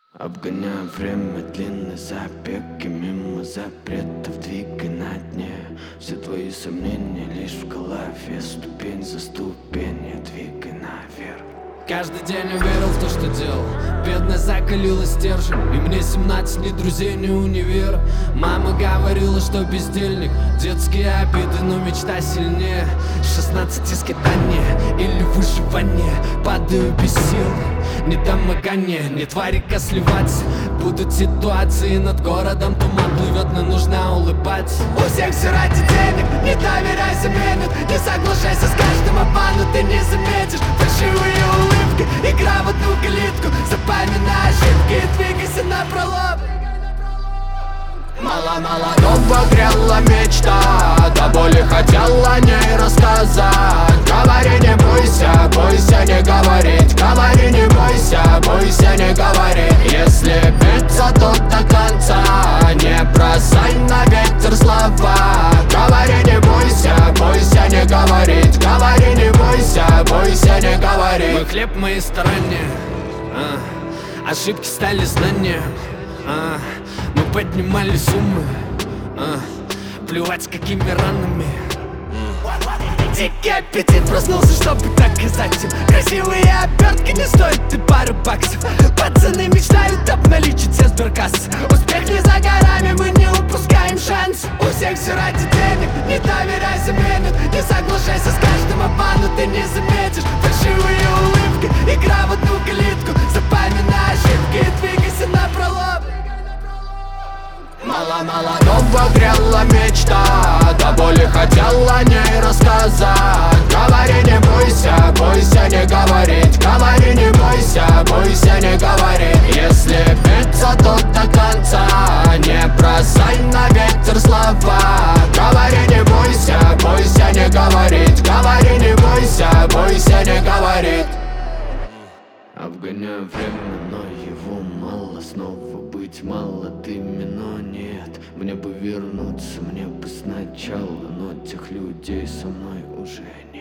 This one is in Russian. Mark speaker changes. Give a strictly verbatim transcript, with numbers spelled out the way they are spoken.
Speaker 1: Обгоняя время длинной забеги, мимо запретов двигай на дне. Все твои сомнения лишь в голове, ступень за ступенью двигай наверх.
Speaker 2: Каждый день я верил в то, что делал. Бедность закалила стержень, и мне семнадцать, ни друзей, ни универа. Мама говорила, что бездельник, детские обиды, но мечта сильнее. шестнадцать скитания или выживание, падаю без сил, не домогание, не тварика сливаться. Будут ситуации, над городом туман плывет, но нужно улыбаться. У всех все ради денег, не доверяйся минут, не соглашайся с каждым обманом, ты не заметишь фальшивые улыбки. Игра в одну калитку, запоминай ошибки и двигайся напролом.
Speaker 3: Мало-мало дома грела мечта, до боли хотела о ней рассказать. Говори, не бойся, бойся не говорить. Говори, не бойся, бойся не говорить. Если биться, то до конца, не бросай на ветер слова. Говори, не бойся, бойся не говорить. Говори, не бойся, бойся не говорить.
Speaker 2: Мой хлеб в моей стороне, а, ошибки стали знанием, а, мы поднимали суммы, а, плевать с какими ранами. Дикий аппетит проснулся, чтобы доказать им. Красивые обертки не стоят и пару баксов. Пацаны мечтают обналичить все сберкассы. Успех не за горами, мы не упускаем шанс. У всех все ради денег, не доверяйся минут, не соглашайся с каждым обманом, ты не заметишь фальшивые улыбки. Игра в одну калитку, запоминай ошибки и двигайся напролом.
Speaker 3: Мало-мало дома грела мечта, до боли хотела о ней рассказать. Говори, не бойся, бойся не говорить. Говори, не бойся, бойся не говорить. Если биться, то до конца, не бросай на ветер слова. Говори, не бойся, бойся не говорить. Говори, не бойся, бойся не говорить.
Speaker 1: Обгоняю время, но его мало. Снова быть молодыми, но нет. Мне бы вернуться, мне бы сначала, но тех людей со мной уже нет.